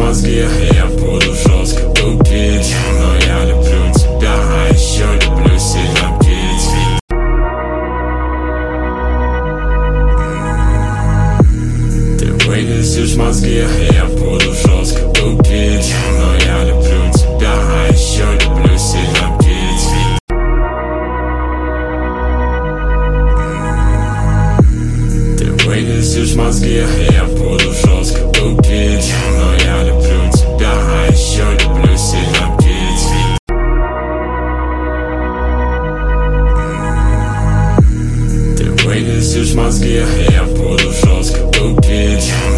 мозги, я буду жестко тупить. Но я люблю тебя, а еще люблю сильно пить. Ты вынесешь мозги, я буду жестко тупить. Но я люблю тебя, а еще люблю сильно пить. Ты вынесешь мозги, я буду жестко тупить. Но я люблю тебя, а еще люблю сильно пить. Ты вынесешь мозги, я буду жестко тупить.